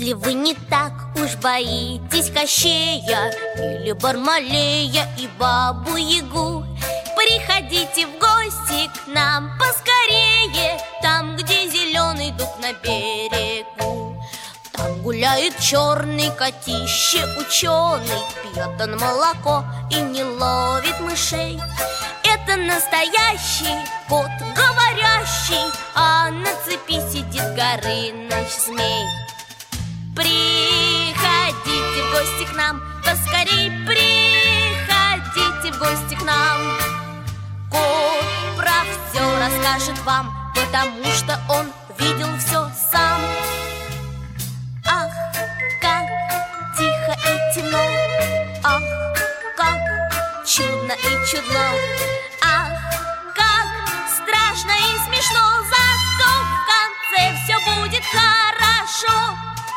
Если вы не так уж боитесь Кощея или Бармалея и Бабу-Ягу, приходите в гости к нам поскорее, там, где зеленый дуб на берегу. Там гуляет черный котище ученый, пьет он молоко и не ловит мышей. Это настоящий кот говорящий, а на цепи сидит Горыныч змей. Приходите в гости к нам, поскорей приходите в гости к нам. Кот про все расскажет вам, потому что он видел все сам. Ах, как тихо и темно, ах, как чудно и чудно, ах, как страшно и смешно, зато в конце все будет хорошо.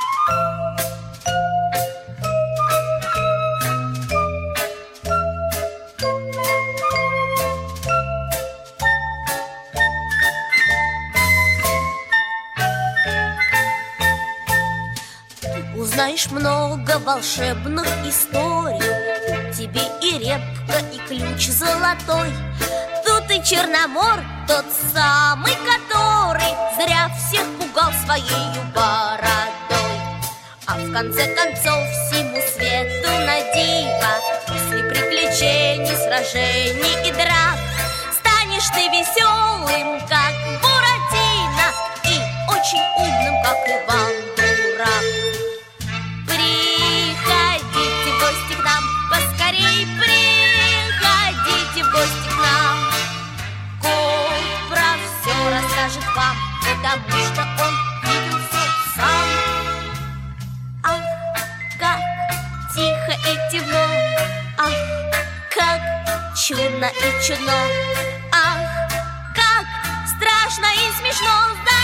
Узнаешь много волшебных историй, тебе и репка, и ключ золотой. Тут и Черномор, тот самый, который зря всех пугал своею бородой. А в конце концов всему свету на диво, после приключений, сражений и драк, станешь ты веселым, как Буратино, и очень умным, как Иван-дурак. Приходите в гости к нам, поскорей приходите в гости к нам. Кот про все расскажет вам, потому что он видел все сам. Ах, как тихо и темно, ах, как чудно и чудно, ах, как страшно и смешно.